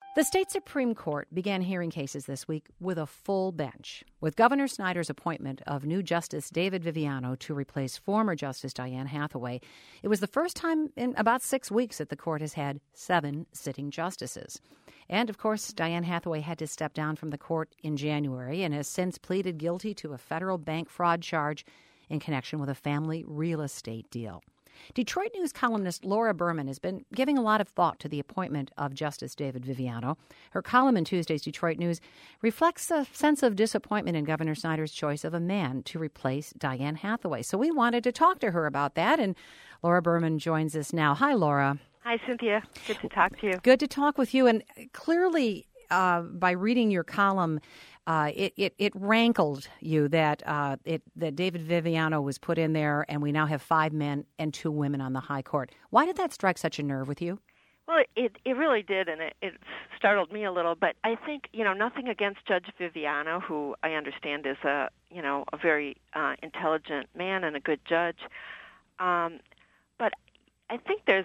The state Supreme Court began hearing cases this week with a full bench. With Governor Snyder's appointment of new Justice David Viviano to replace former Justice Diane Hathaway, it was the first time in about 6 weeks that the court has had 7 sitting justices. And, of course, Diane Hathaway had to step down from the court in January and has since pleaded guilty to a federal bank fraud charge in connection with a family real estate deal. Detroit News columnist Laura Berman has been giving a lot of thought to the appointment of Justice David Viviano. Her column in Tuesday's Detroit News reflects a sense of disappointment in Governor Snyder's choice of a man to replace Diane Hathaway. So we wanted to talk to her about that, and Laura Berman joins us now. Hi, Laura. Hi, Cynthia. Good to talk to you. Good to talk with you. And clearly, by reading your column, it rankled you that David Viviano was put in there, and we now have 5 men and 2 women on the high court. Why did that strike such a nerve with you? Well, it really did, and it startled me a little. But I think, nothing against Judge Viviano, who I understand is a very intelligent man and a good judge. But I think there's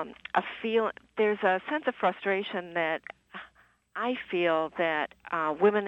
a sense of frustration that I feel that women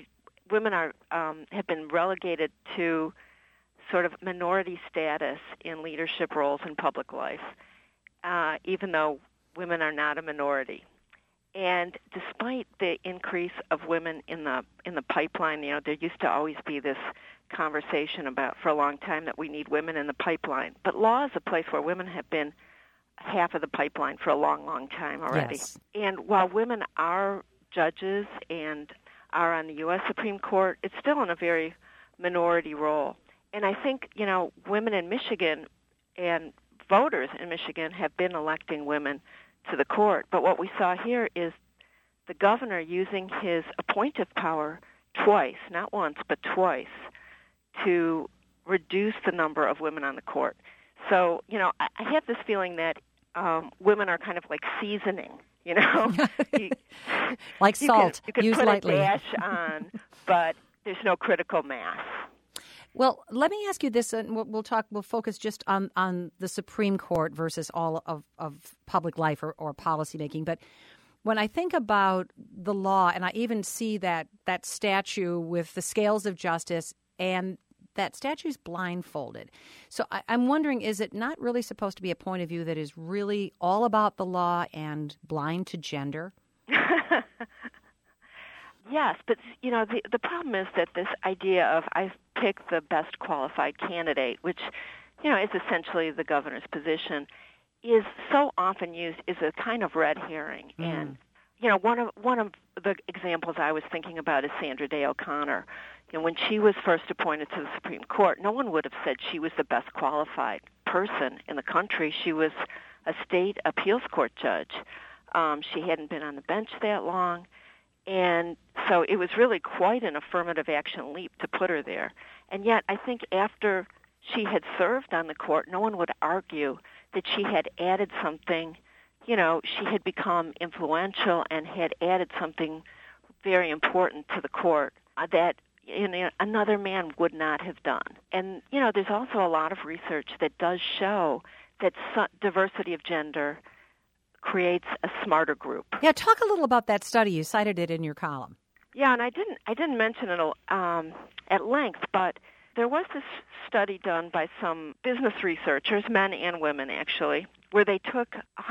have been relegated to sort of minority status in leadership roles in public life, even though women are not a minority. And despite the increase of women in the pipeline, there used to always be this conversation about for a long time that we need women in the pipeline. But law is a place where women have been half of the pipeline for a long, long time already. Yes. And while women are judges and are on the U.S. Supreme Court, it's still in a very minority role. And I think, women in Michigan and voters in Michigan have been electing women to the court. But what we saw here is the governor using his appointive power twice, not once, but twice, to reduce the number of women on the court. So, I have this feeling that women are kind of like seasoning. Like salt, you can used put lightly. a dash on, but there's no critical mass. Well, let me ask you this, and we'll focus just on the Supreme Court versus all of public life or policymaking. But when I think about the law, and I even see that statue with the scales of justice, and that statue's blindfolded. So I'm wondering, is it not really supposed to be a point of view that is really all about the law and blind to gender? Yes, but, the problem is that this idea of I pick the best qualified candidate, which, is essentially the governor's position, is so often used as a kind of red herring. And, one of the examples I was thinking about is Sandra Day O'Connor. When she was first appointed to the Supreme Court, no one would have said she was the best qualified person in the country. She was a state appeals court judge. She hadn't been on the bench that long. And so it was really quite an affirmative action leap to put her there. And yet I think after she had served on the court, no one would argue that she had added something. She had become influential and had added something very important to the court that another man would not have done. And, there's also a lot of research that does show that diversity of gender creates a smarter group. Yeah, talk a little about that study. You cited it in your column. Yeah, and I didn't mention it at length, but there was this study done by some business researchers, men and women actually, where they took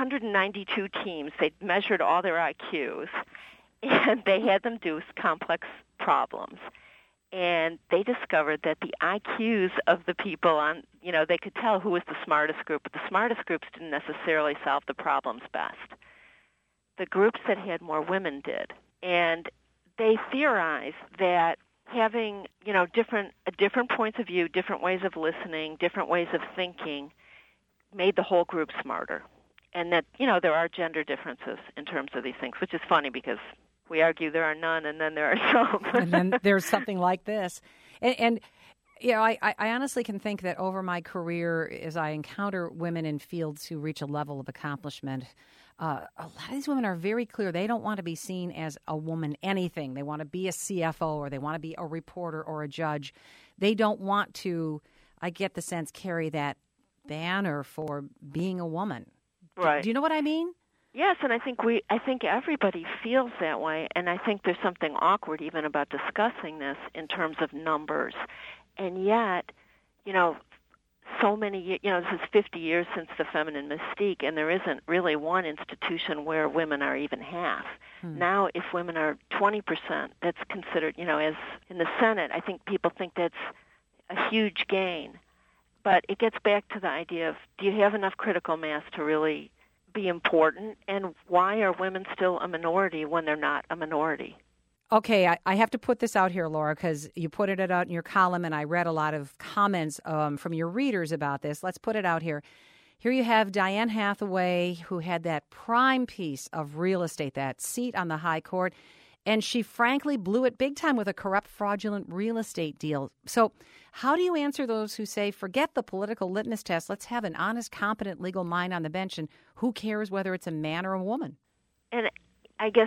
192 teams. They measured all their IQs, and they had them do complex problems. And they discovered that the IQs of the people on, they could tell who was the smartest group, but the smartest groups didn't necessarily solve the problems best. The groups that had more women did. And they theorized that having, different points of view, different ways of listening, different ways of thinking made the whole group smarter. And that, there are gender differences in terms of these things, which is funny because we argue there are none, and then there are some. And then there's something like this. And I honestly can think that over my career, as I encounter women in fields who reach a level of accomplishment, a lot of these women are very clear. They don't want to be seen as a woman anything. They want to be a CFO, or they want to be a reporter or a judge. They don't want to, I get the sense, carry that banner for being a woman. Right. Do you know what I mean? Yes, and I think everybody feels that way, and I think there's something awkward even about discussing this in terms of numbers. And yet, so many, this is 50 years since the feminine mystique, and there isn't really one institution where women are even half. Now, if women are 20%, that's considered, as in the Senate, I think people think that's a huge gain. But it gets back to the idea of, do you have enough critical mass to really be important, and why are women still a minority when they're not a minority? Okay, I have to put this out here, Laura, because you put it out in your column, and I read a lot of comments from your readers about this. Let's put it out here. Here you have Diane Hathaway, who had that prime piece of real estate, that seat on the high court, and she frankly blew it big time with a corrupt, fraudulent real estate deal. So how do you answer those who say, forget the political litmus test, let's have an honest, competent legal mind on the bench, and who cares whether it's a man or a woman? And I guess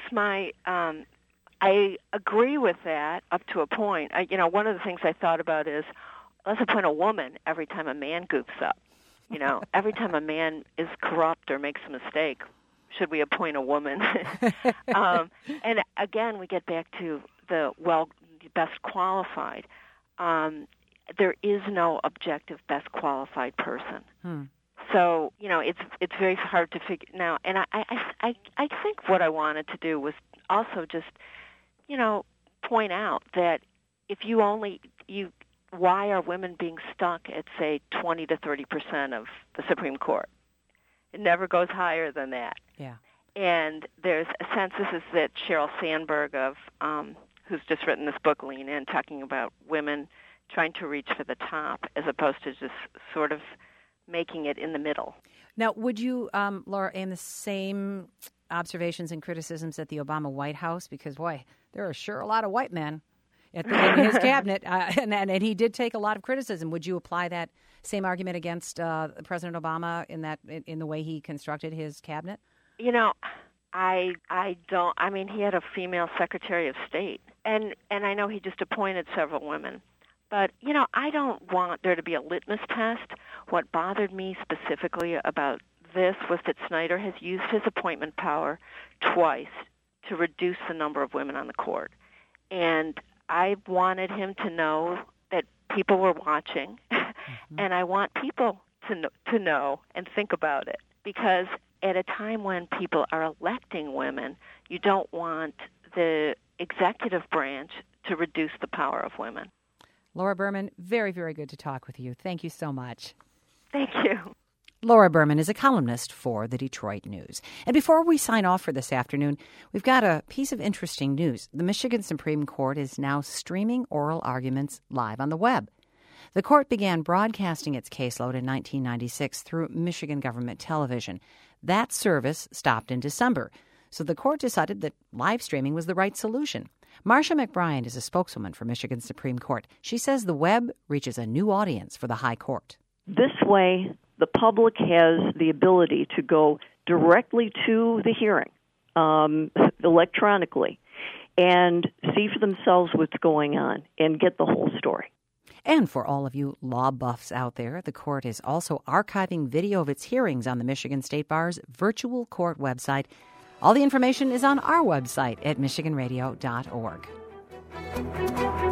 I agree with that up to a point. One of the things I thought about is, let's appoint a woman every time a man goofs up. Every time a man is corrupt or makes a mistake, should we appoint a woman? And again, we get back to the best qualified. There is no objective best qualified person. So it's very hard to figure now. And I think what I wanted to do was also just point out that if why are women being stuck at, say, 20 to 30% of the Supreme Court? It never goes higher than that. Yeah. And there's a sense, this is that Sheryl Sandberg who's just written this book, Lean In, talking about women trying to reach for the top as opposed to just sort of making it in the middle. Now, would you, Laura, aim the same observations and criticisms at the Obama White House? Because, boy, there are sure a lot of white men in his cabinet, and he did take a lot of criticism. Would you apply that same argument against President Obama in the way he constructed his cabinet? I don't. I mean, he had a female Secretary of State, and I know he just appointed several women. But, I don't want there to be a litmus test. What bothered me specifically about this was that Snyder has used his appointment power twice to reduce the number of women on the court. And I wanted him to know that people were watching, and I want people to know and think about it. Because at a time when people are electing women, you don't want the executive branch to reduce the power of women. Laura Berman, very, very good to talk with you. Thank you so much. Thank you. Laura Berman is a columnist for the Detroit News. And before we sign off for this afternoon, we've got a piece of interesting news. The Michigan Supreme Court is now streaming oral arguments live on the web. The court began broadcasting its caseload in 1996 through Michigan government television. That service stopped in December, so the court decided that live streaming was the right solution. Marcia McBride is a spokeswoman for Michigan Supreme Court. She says the web reaches a new audience for the High Court. This way, the public has the ability to go directly to the hearing electronically and see for themselves what's going on and get the whole story. And for all of you law buffs out there, the court is also archiving video of its hearings on the Michigan State Bar's virtual court website. All the information is on our website at michiganradio.org.